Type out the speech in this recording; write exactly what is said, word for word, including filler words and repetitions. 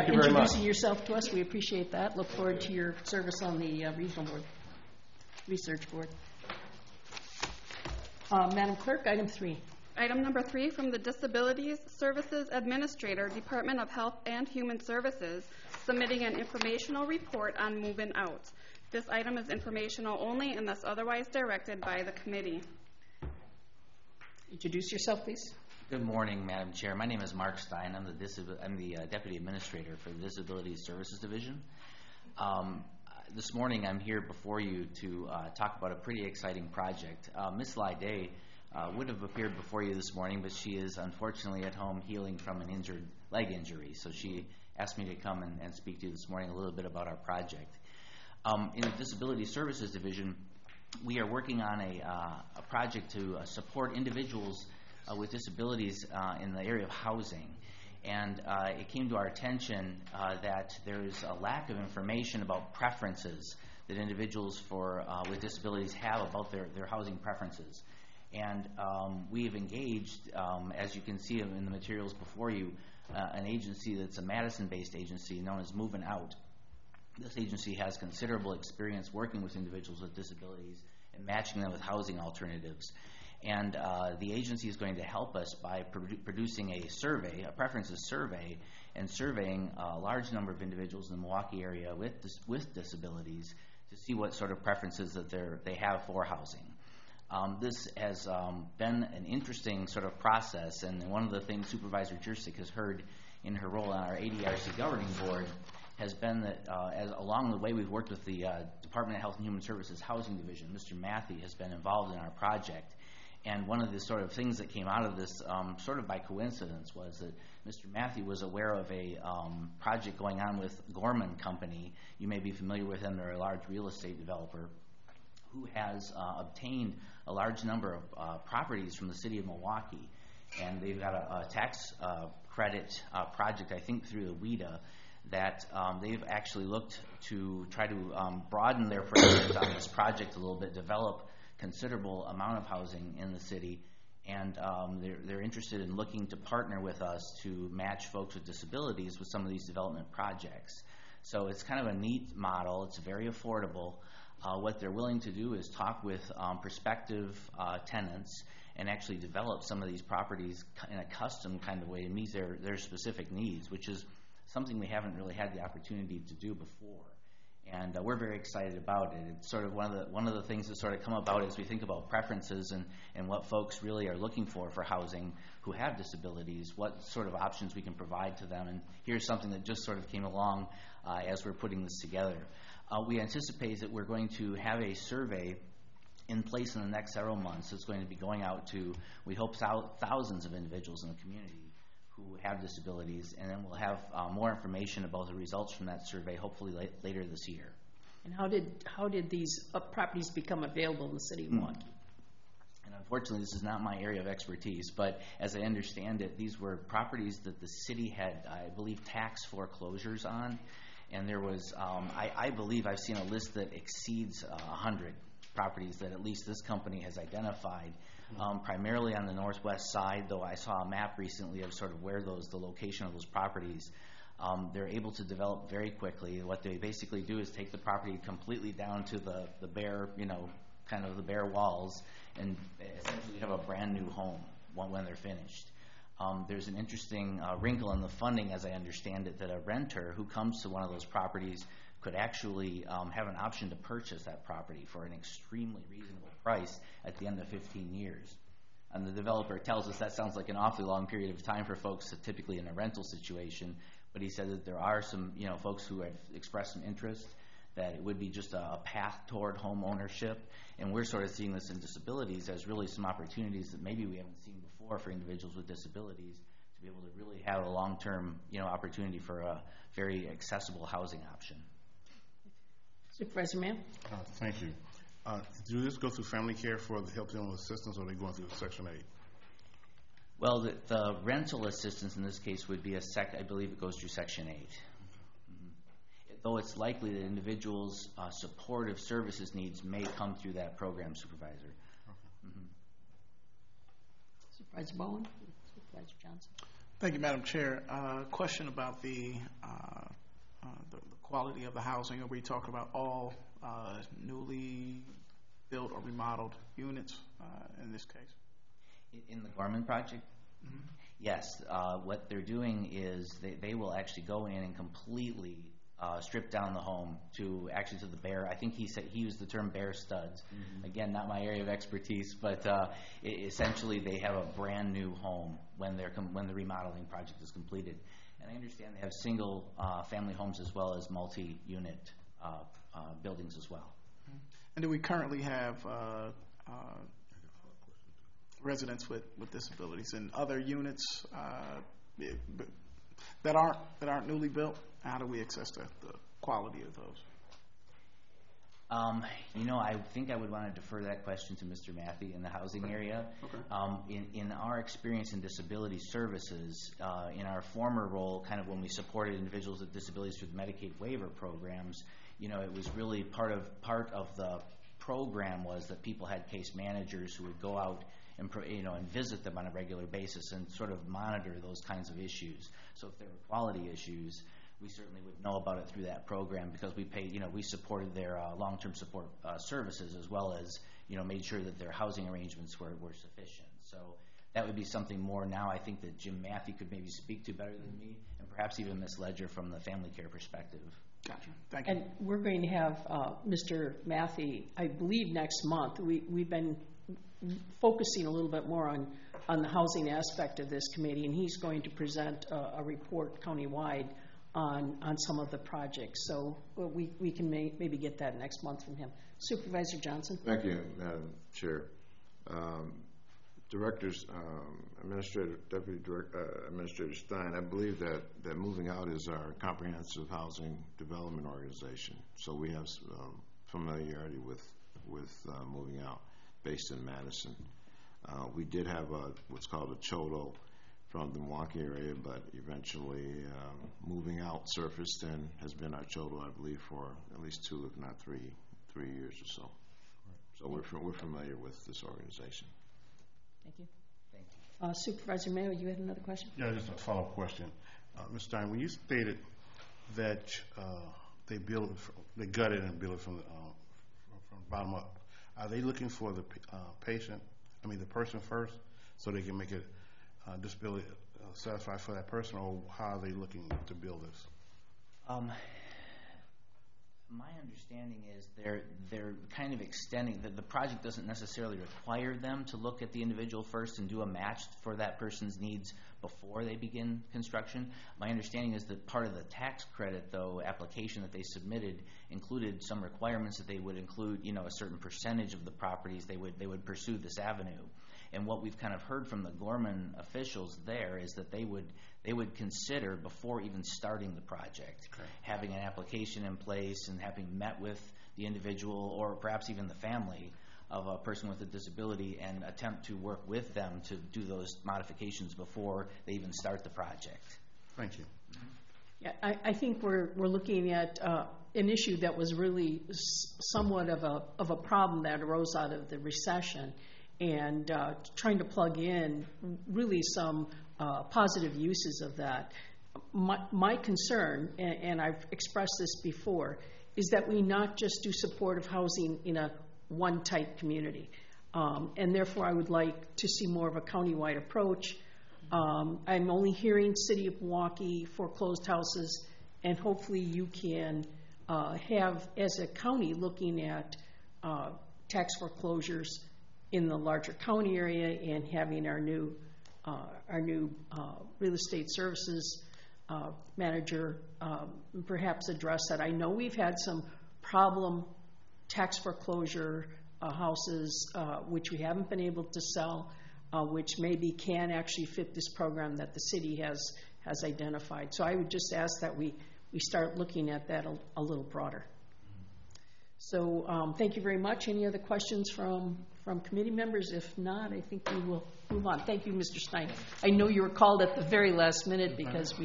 Thank you very much. introducing yourself to us. We appreciate that. Look forward to your service on the uh, regional board, research board. Uh, Madam Clerk, item three. Item number three from the Disabilities Services Administrator, Department of Health and Human Services, submitting an informational report on move-in out. This item is informational only unless otherwise directed by the committee. Introduce yourself, please. Good morning, Madam Chair. My name is Mark Stein. I'm the, Disab I'm the uh, Deputy Administrator for the Disability Services Division. Um, this morning I'm here before you to uh, talk about a pretty exciting project. Uh, Miz Lyday uh, would have appeared before you this morning, but she is unfortunately at home healing from an injured leg injury. So she asked me to come and, and speak to you this morning a little bit about our project. Um, in the Disability Services Division, we are working on a, uh, a project to uh, support individuals uh, with disabilities uh, in the area of housing. And uh, it came to our attention uh, that there is a lack of information about preferences that individuals for, uh, with disabilities have about their, their housing preferences. And um, we've engaged, um, as you can see in the materials before you, uh, an agency that's a Madison-based agency known as Movin' Out. This agency has considerable experience working with individuals with disabilities and matching them with housing alternatives. And uh, the agency is going to help us by produ producing a survey, a preferences survey, and surveying a large number of individuals in the Milwaukee area with, dis with disabilities to see what sort of preferences that they're, they have for housing. Um, this has um, been an interesting sort of process, and one of the things Supervisor Jurczyk has heard in her role on our A D R C governing board has been that uh, as along the way we've worked with the uh, Department of Health and Human Services Housing Division. Mister Matthey has been involved in our project, and one of the sort of things that came out of this um, sort of by coincidence was that Mister Matthey was aware of a um, project going on with Gorman Company. You may be familiar with them. They're a large real estate developer who has uh, obtained a large number of uh, properties from the city of Milwaukee, and they've got a, a tax uh, credit uh, project, I think, through the W I D A, that um, they've actually looked to try to um, broaden their presence on this project a little bit, develop considerable amount of housing in the city, and um, they're, they're interested in looking to partner with us to match folks with disabilities with some of these development projects. So it's kind of a neat model. It's very affordable. Uh, what they're willing to do is talk with um, prospective uh, tenants and actually develop some of these properties in a custom kind of way to meet their, their specific needs, which is something we haven't really had the opportunity to do before. And uh, we're very excited about it. It's sort of one of the one of the things that sort of come about as we think about preferences and, and what folks really are looking for for housing who have disabilities, what sort of options we can provide to them. And here's something that just sort of came along uh, as we're putting this together. Uh, we anticipate that we're going to have a survey in place in the next several months. It's going to be going out to, we hope, thou thousands of individuals in the community who have disabilities, and then we'll have uh, more information about the results from that survey hopefully late, later this year. And how did how did these uh, properties become available in the city of Milwaukee? And unfortunately, this is not my area of expertise, but as I understand it, these were properties that the city had, I believe, tax foreclosures on, and there was, um, I, I believe I've seen a list that exceeds uh, one hundred properties that at least this company has identified. Um, primarily on the northwest side, though I saw a map recently of sort of where those, the location of those properties. Um, they're able to develop very quickly. What they basically do is take the property completely down to the, the bare, you know, kind of the bare walls, and essentially have a brand new home when they're finished. Um, there's an interesting uh, wrinkle in the funding, as I understand it, that a renter who comes to one of those properties could actually um, have an option to purchase that property for an extremely reasonable price at the end of fifteen years. And the developer tells us that sounds like an awfully long period of time for folks typically in a rental situation, but he said that there are some, you know, folks who have expressed some interest, that it would be just a, a path toward home ownership, and we're sort of seeing this in disabilities as really some opportunities that maybe we haven't seen before for individuals with disabilities to be able to really have a long-term, you know, opportunity for a very accessible housing option. Supervisor Mann? Uh, thank you. Uh, do this go through family care for the help dealing with assistance, or are they going through Section eight? Well, the, the rental assistance in this case would be a sec, I believe it goes through Section eight. Mm-hmm. Though it's likely that individuals' uh, supportive services needs may come through that program, Supervisor. Okay. Mm-hmm. Supervisor Bowen? Supervisor Johnson? Thank you, Madam Chair. Uh, question about the, uh, uh, the the quality of the housing. Are we talking about all uh, newly built or remodeled units uh, in this case? In the Gorman project? Mm-hmm. Yes. Uh, what they're doing is they, they will actually go in and completely uh, strip down the home to actually to the bare. I think he said he used the term bare studs. Mm-hmm. Again, not my area of expertise, but uh, it, essentially they have a brand new home when they're com- when the remodeling project is completed. And I understand they have single uh, family homes as well as multi-unit uh, uh, buildings as well. Mm-hmm. And do we currently have uh, uh, residents with, with disabilities in other units uh, that aren't that aren't newly built? How do we assess the, the quality of those? Um, you know, I think I would want to defer that question to Mister Matthey in the housing Okay. area. Okay. Um, in, in our experience in disability services, uh, in our former role, kind of when we supported individuals with disabilities through the Medicaid waiver programs, you know, it was really part of part of the program was that people had case managers who would go out and you know and visit them on a regular basis and sort of monitor those kinds of issues. So if there were quality issues, we certainly would know about it through that program because we paid, you know, we supported their uh, long-term support uh, services as well as, you know, made sure that their housing arrangements were, were sufficient. So that would be something more now I think that Jim Matthey could maybe speak to better than me, and perhaps even Miz Ledger from the family care perspective. Gotcha. Thank you. And we're going to have uh, Mister Matthey, I believe, next month. We, we've been focusing a little bit more on, on the housing aspect of this committee, and he's going to present a, a report countywide on on some of the projects. So well, we, we can may, maybe get that next month from him. Supervisor Johnson. Thank you, Madam Chair. Um, Directors, um, Administrator, Deputy Direct, uh, Administrator Stein, I believe that, that Moving Out is our comprehensive housing development organization. So we have um, familiarity with, with uh, Moving Out based in Madison. Uh, we did have a, what's called a CHODO from the Milwaukee area, but eventually um, Moving Out surfaced and has been our CHODO, I believe, for at least two, if not three, three years or so. So we're, we're familiar with this organization. Thank you. Thank you. Uh, Supervisor Mayo, you had another question? Yeah, just a follow-up question. Uh, Miz Stein, when you stated that uh, they build, it from, they gut it and build it from the, uh, from, from the bottom up, are they looking for the uh, patient, I mean the person first, so they can make it uh, disability uh, satisfied for that person, or how are they looking to build this? Um, my understanding is they're they're kind of extending that the project doesn't necessarily require them to look at the individual first and do a match for that person's needs before they begin construction. My understanding is that part of the tax credit, though, application that they submitted included some requirements that they would include, you know, a certain percentage of the properties they would they would pursue this avenue. And what we've kind of heard from the Gorman officials there is that they would they would consider, before even starting the project, okay, having an application in place and having met with the individual or perhaps even the family of a person with a disability and attempt to work with them to do those modifications before they even start the project. Thank you. Yeah, I, I think we're we're looking at uh, an issue that was really s- somewhat of a of a problem that arose out of the recession, and uh, trying to plug in really some uh, positive uses of that. My, my concern, and, and I've expressed this before, is that we not just do supportive housing in a one-type community. Um, and therefore, I would like to see more of a countywide approach. Um, I'm only hearing City of Milwaukee foreclosed houses, and hopefully you can uh, have, as a county, looking at uh, tax foreclosures in the larger county area and having our new uh, our new uh, real estate services uh, manager um, perhaps address that. I know we've had some problem tax foreclosure uh, houses uh, which we haven't been able to sell, uh, which maybe can actually fit this program that the city has has identified. So I would just ask that we, we start looking at that a, a little broader. So um, thank you very much. Any other questions from, from committee members? If not, I think we will move on. Thank you, Mister Stein. I know you were called at the very last minute because we